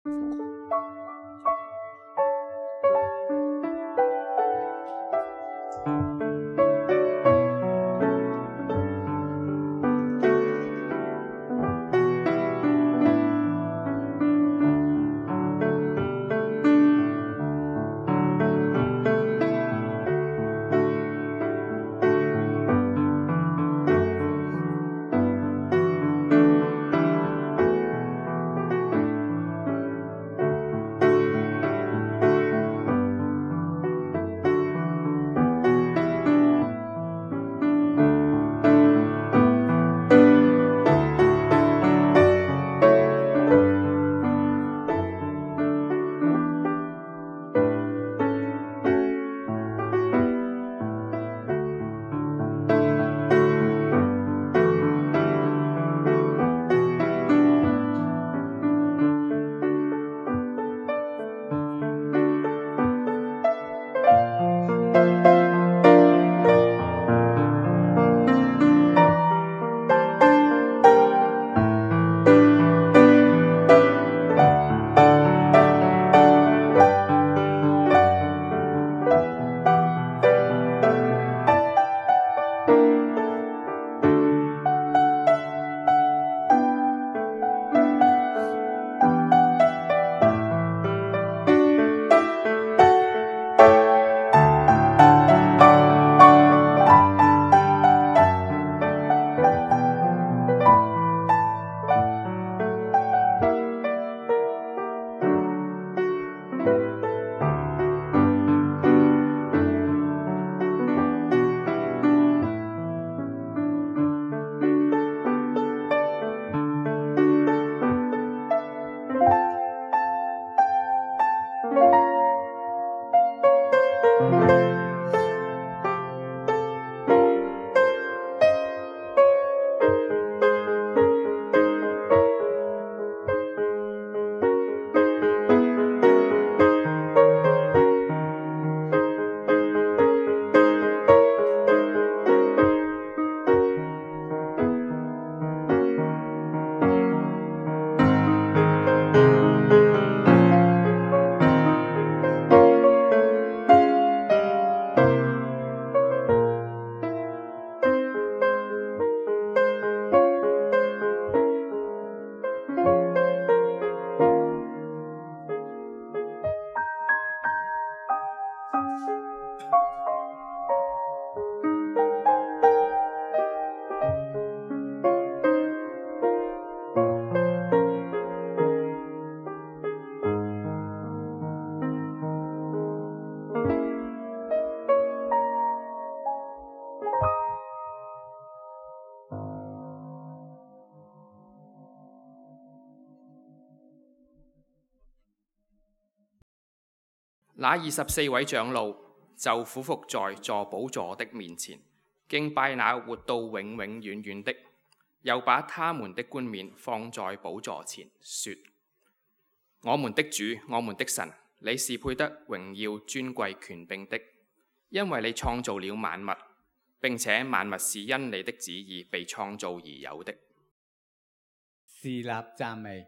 那24位長老就俯伏在坐寶座的面前，敬拜那活到永永遠遠的，又把他們的冠冕放在寶座前，說：我們的主，我們的神，你是配得榮耀尊貴權柄的，因為你創造了萬物，並且萬物是因你的旨意被創造而有的。 侍立讚美。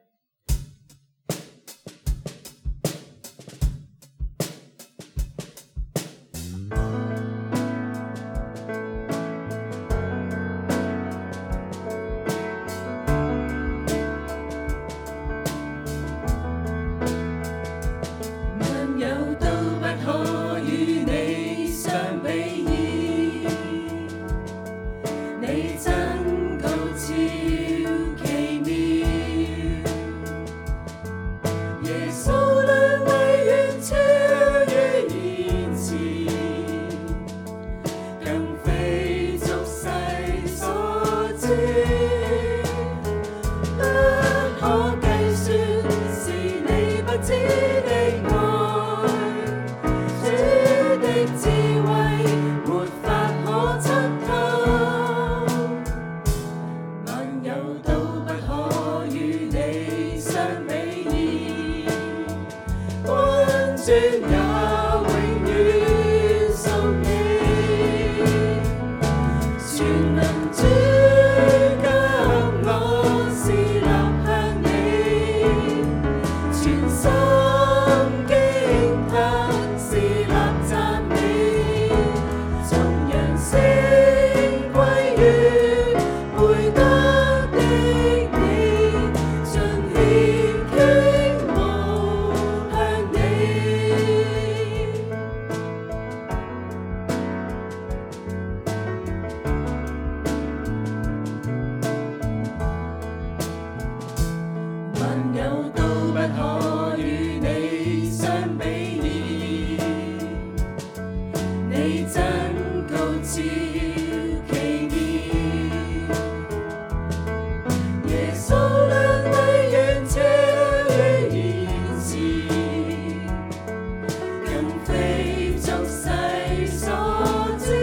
全可與你相比擬。你真高超奇妙，耶穌亮麗遠超於現時，更非俗世所知。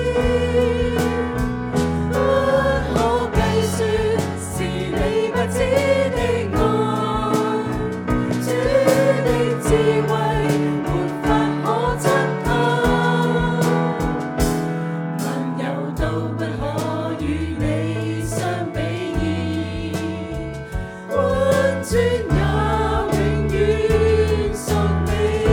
不可計算，是你不知的愛，主的智慧沒法可測透，朋友都不可與你相比擬，冠尊也永遠屬你。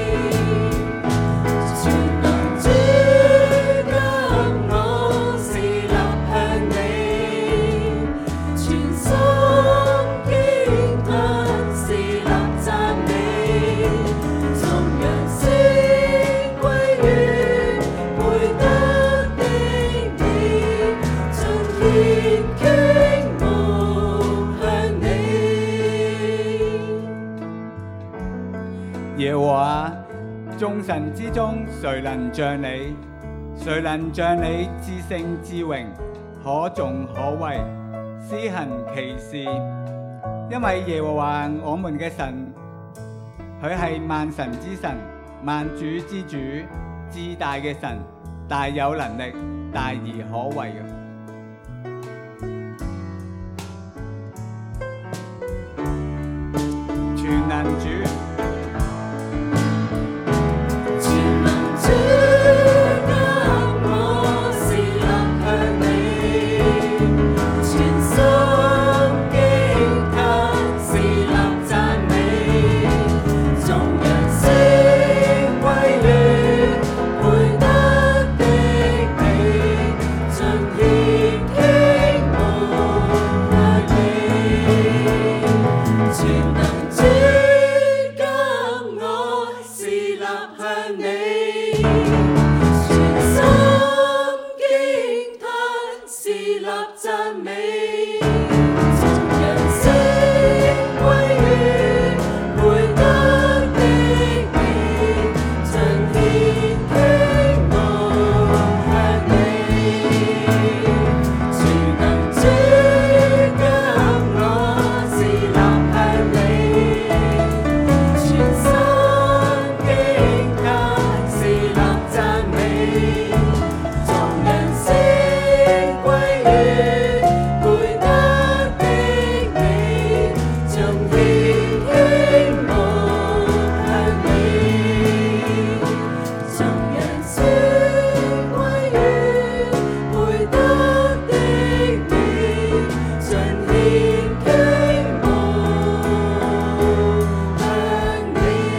全能主給我是立向你，全心驚嘆是立讚美，眾人聲歸於配得的你，盡獻傾慕向你。 耶和華，眾神之中，誰能像你？誰能像你至聖至榮，可頌可畏，施行奇事？因為耶和華我們嘅神，佢係萬神之神，萬主之主，至大嘅神，大有能力，大而可畏嘅。全能主。 全能主給我是立向你，全心驚嘆是立讚美，眾人聲歸於配得的你，盡獻傾慕向你。全能主給我是立向你，全心驚嘆是立讚美，眾人聲歸於配得的你，盡獻傾慕向你。全能主給我是立向你，全心驚嘆是立讚美，眾人聲歸於配得的你，盡獻傾慕向你。眾人聲歸於配得的你，盡獻傾慕向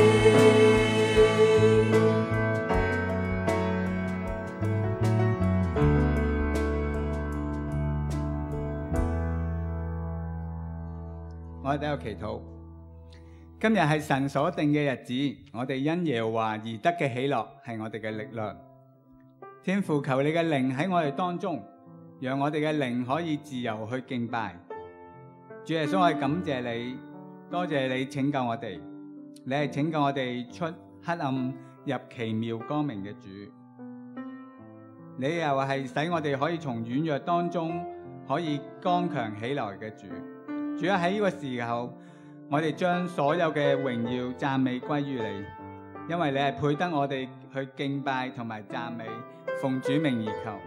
我哋喺度祈禱。今日係神所定嘅日子，我哋因耶和華而得嘅喜樂係我哋嘅力量。天父，求你嘅靈喺我哋當中，讓我哋嘅靈可以自由去敬拜。主耶穌，我哋感謝你，多謝你拯救我哋，你係拯救我哋出黑暗入奇妙光明嘅主。你又係使我哋可以從軟弱當中可以剛強起來嘅主。主啊，喺呢個時候，我哋將所有嘅榮耀讚美歸於你，因為你係配得我哋去敬拜同埋讚美，奉主名而求。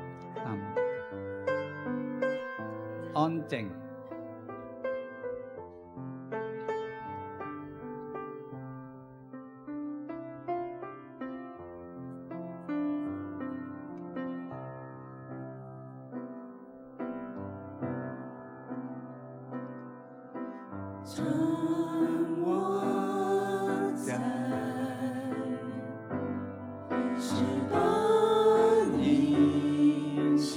安靜。 趁我在翅膀荫下，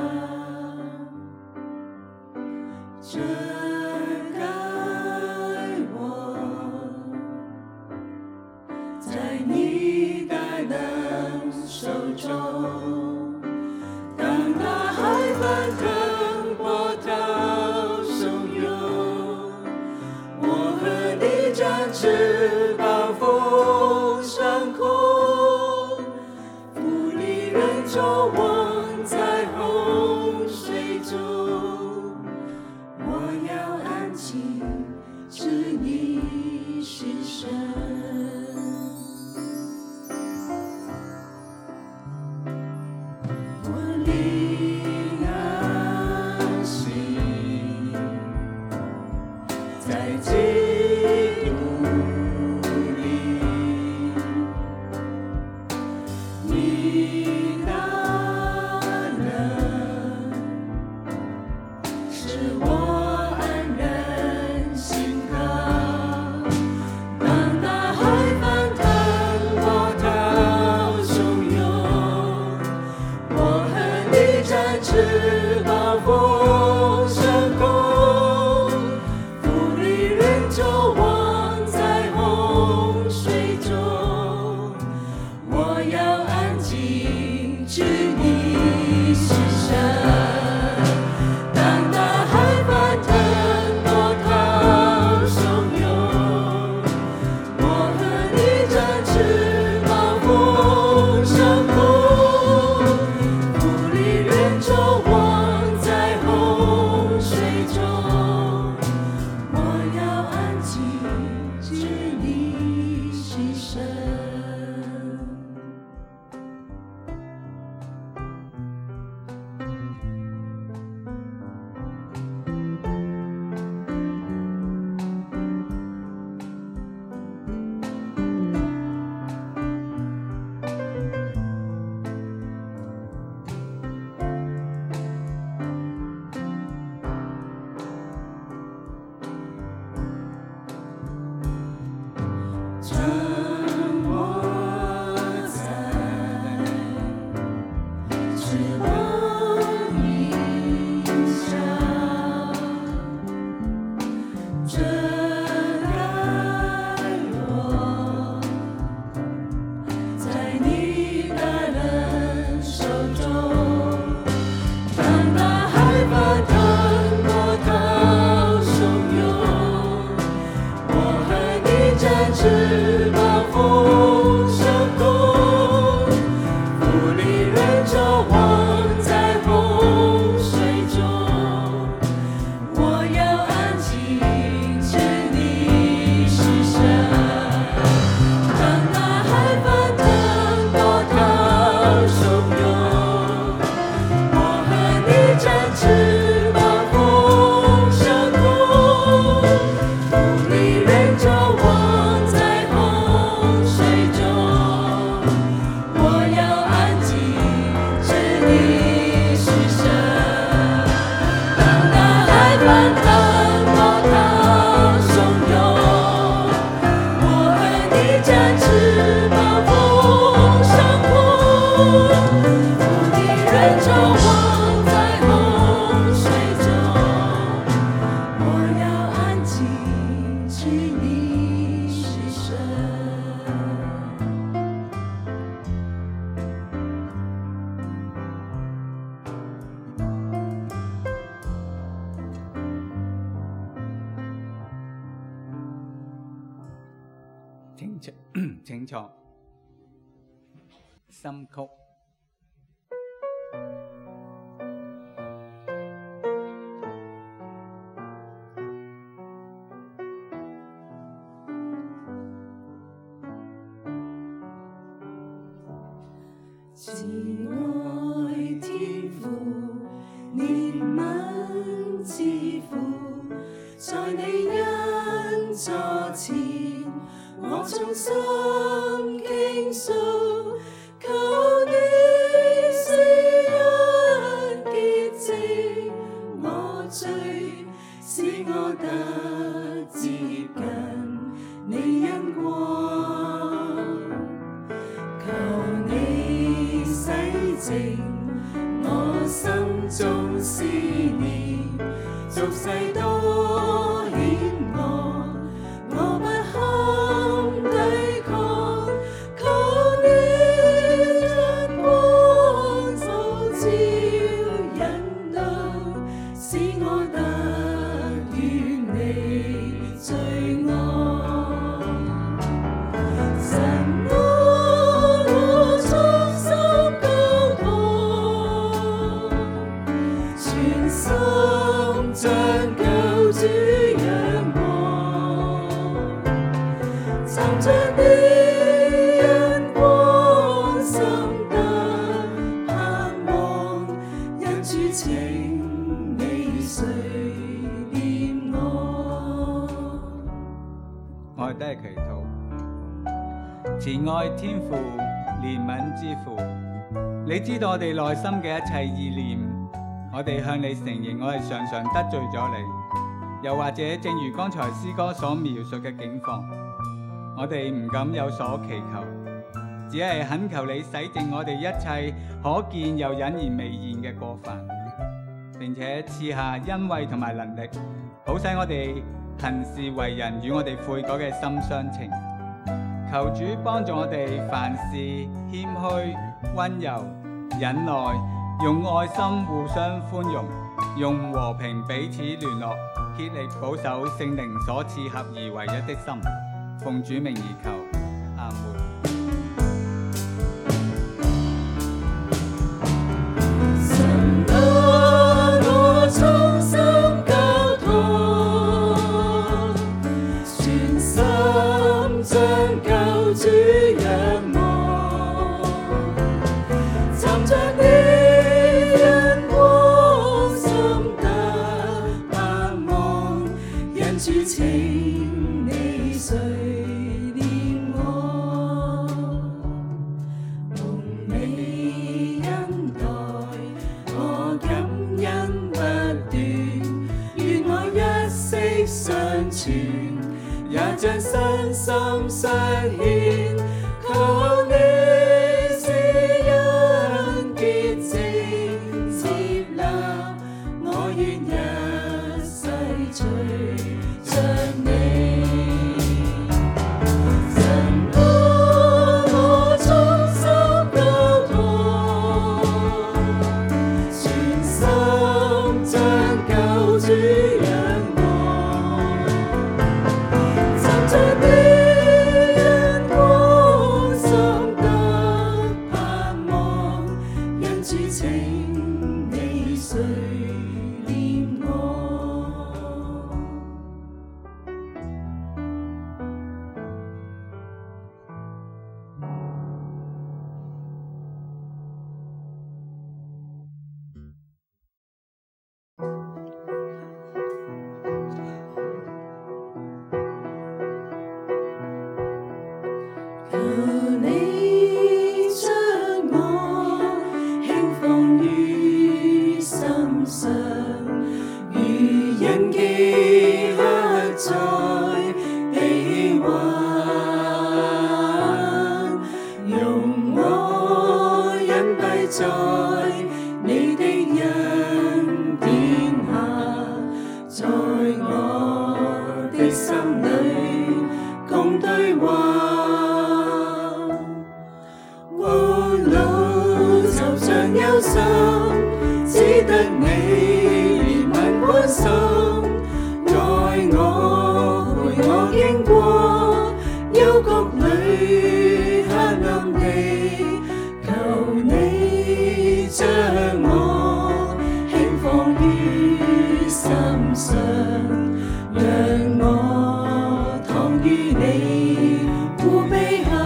遮盖我，在你大能手中，当大海翻腾，波涛汹涌，我和你展翅膀风上空，负离人舟望在洪水中，我要安静，知你是神。我灵安息在基督里，你大能使我安然心靠。当大海翻腾，波涛汹涌，我和你展翅膀风上空，负离人舟望在洪水中，我要安静，知你是神。当大海翻腾，波涛汹涌，我和你展翅膀风上空，负离人舟望在洪水中，我要安静，知你是神。沉默在翅膀影下，真爱我在你的人手中。当大海翻腾，波涛汹涌，我和你展翅膀风上空，负离人舟望在洪水中，我要安静，知你是神。当大海翻腾，波涛汹涌，我和你展翅膀风上空，负离人舟望在洪水中，我要安静，知你是神。当大海翻腾，波涛汹涌，我和你展翅膀风上空，负离人舟望在洪水中，我要安静，知你是神。 請坐。心曲。 慈愛天父，憐憫之父，在你恩座前，我衷心傾訴，求你施恩潔淨我罪，使我得接近你恩光。求你洗淨我心中思念，俗世多險惡，我不堪抵抗。求你將光普照引導，使我得遠離罪惡。 尋着你恩光，心得盼望，因主情你垂念我。 我哋都係祈禱。慈愛天父，憐憫之父，你知道我哋內心嘅一切意念，我哋向你承認我哋常常得罪咗你，又或者正如剛才詩歌所描述嘅境況，我哋唔敢有所祈求，只係懇求你洗淨我哋一切可見又隱然未現嘅過犯，並且賜下恩惠同埋能力，好使我哋行事為人與我哋悔改嘅心相稱。求主幫助我哋凡事謙虛、溫柔、忍耐，用愛心互相寬容，用和平彼此聯絡，竭力保守聖靈所賜合而為一的心。奉主名而求，阿門。 神啊，我衷心交託，全心將救主仰望，尋着你恩光，心得盼望，因主情你垂念我，蒙你恩待，我感恩不斷，願我一息相傳，也將身心相獻，靠你施恩潔淨接納，我願一世隨着你。神啊，我衷心交託，全心將救主仰望，尋着你恩光，心得盼望，因主情你垂念我。求你將我輕放於心上，如印記刻在臂環，容我隱蔽在你的恩典下，在我的心裏共對話。就像憂心，只得你憐憫關心，愛我陪我經過幽谷裏黑暗地，求你將我輕放於心上，讓我躺於你護庇下。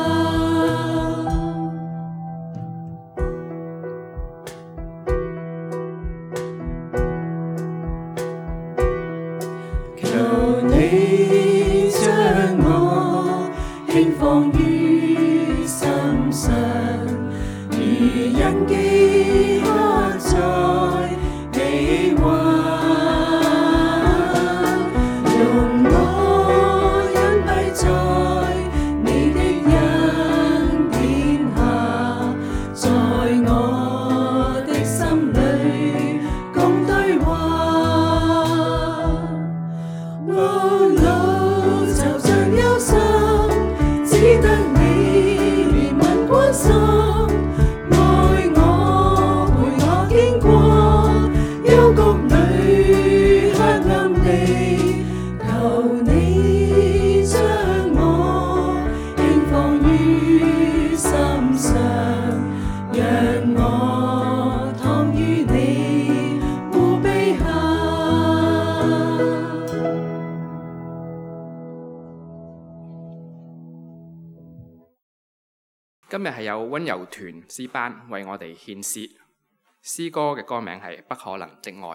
求你將我輕放於心上，如印記刻在臂環，容我隱蔽在你的恩典下，在我的心裏共對話。路就像憂心，只得今日係有溫柔團詩班為我哋獻詩，詩歌嘅歌名係《不可能的愛》。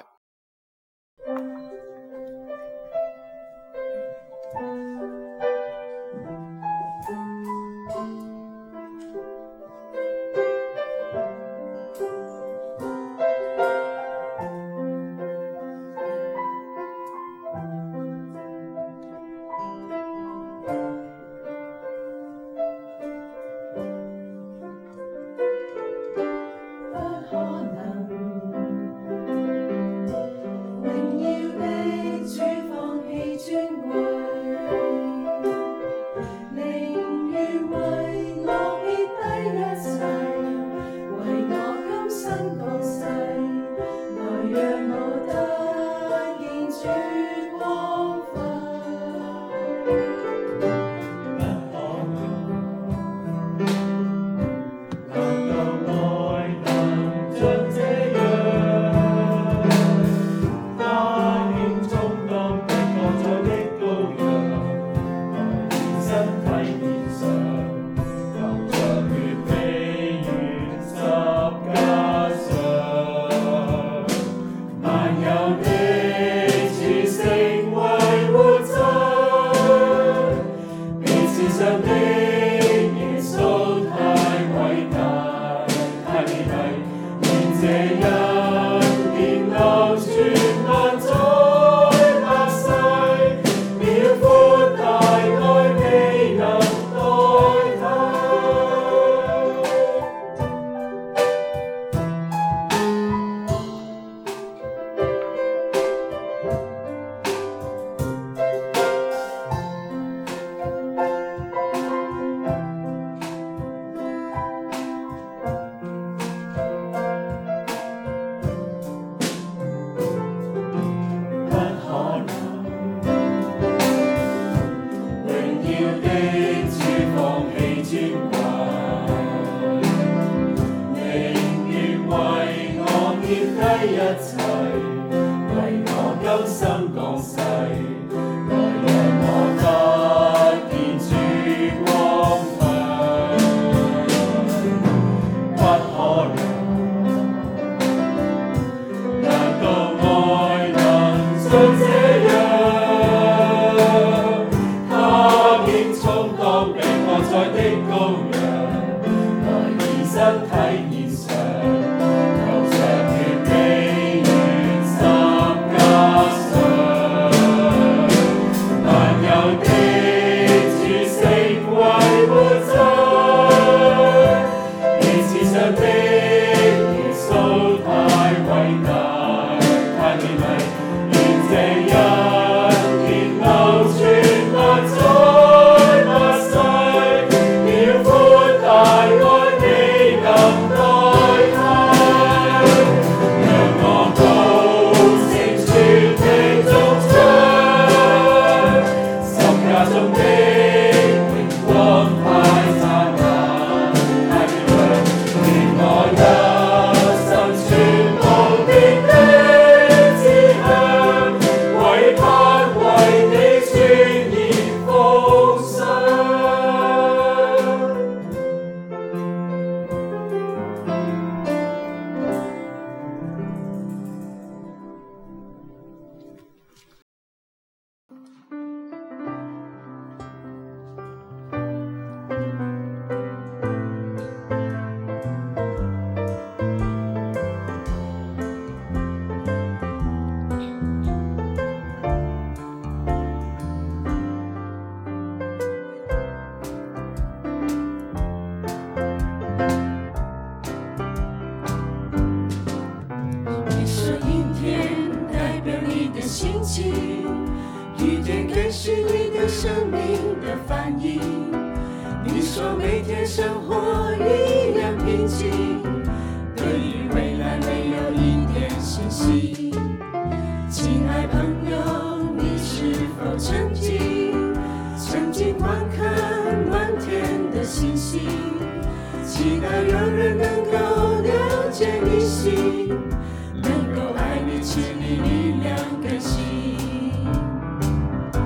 雨天更是你的生命的翻译。你说每天生活一样平静，对于未来没有一点信息。亲爱朋友，你是否曾经观看满天的星星，期待有人能够了解你心，能够爱你，赐你力量更新。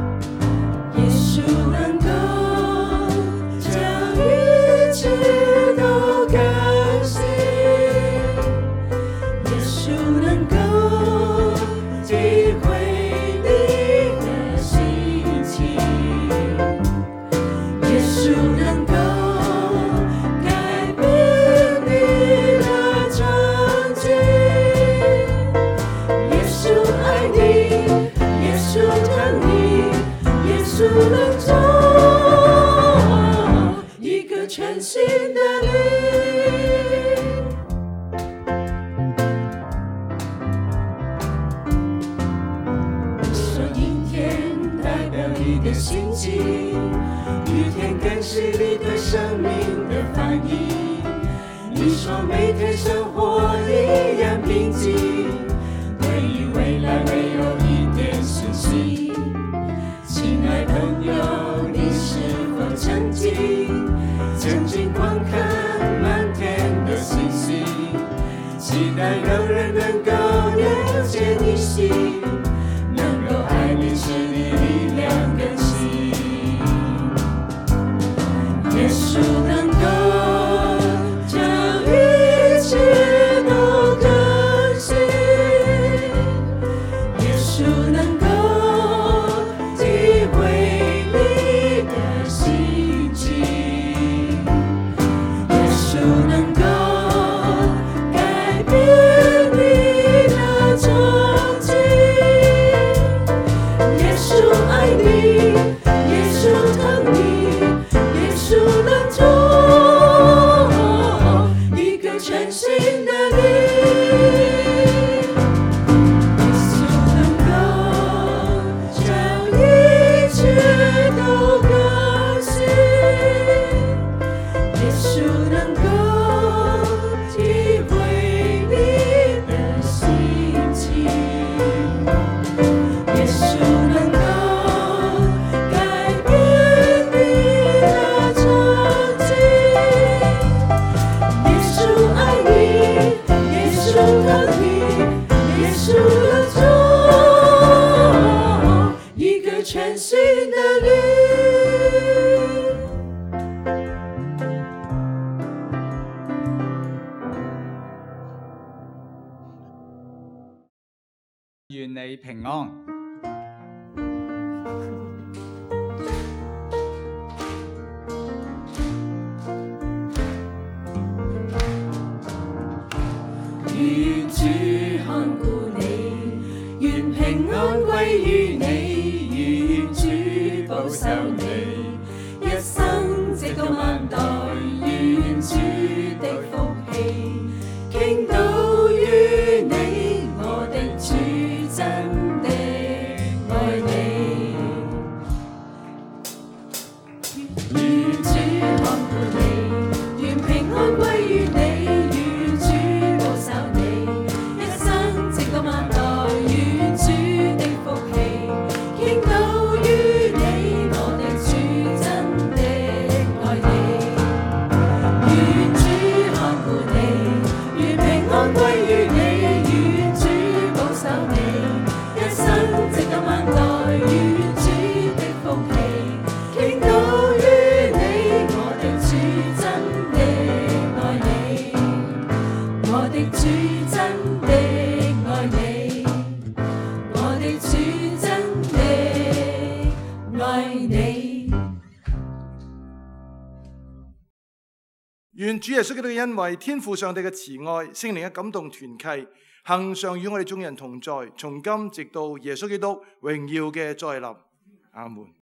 耶稣能够将一切全新的绿。你说阴天代表你的心情，雨天更是你对生命的反应。你说每天生活一样平静，对于未来没有一点信心。亲爱朋友，你是否曾经观看满天的星星，期待有人能够了解你心，能够爱你，使你力量更新。耶稣能够将一切都更新，耶稣能够体会你的心情，耶稣能够改变你的处境。耶稣爱你，耶稣疼你，耶稣能做一个全新的你。耶稣能够将一切都更新，耶稣能够体会你的心情，耶稣能够改变你的处境。耶稣爱你，耶稣疼你，耶稣能做一个全新的你。 願你平安。 願主看顧你，願平安歸於你，願主保守你，一生直到萬代，願主的福氣傾倒於你，我的主真的愛你。願主看顧你，願平安歸於你，願主保守你，一生直到萬代，願主的福氣傾倒於你，我的主真的愛你。願主看顧你，願平安歸於你，願主保守你，一生直到萬代，願主的福氣傾倒於你，我的主真的愛你，我的主真的愛你，我的主真的愛你。 願主耶穌基督嘅恩惠、天父上帝嘅慈愛、聖靈嘅感動團契，恆常與我哋眾人同在，從今直到耶穌基督榮耀嘅再臨。阿門。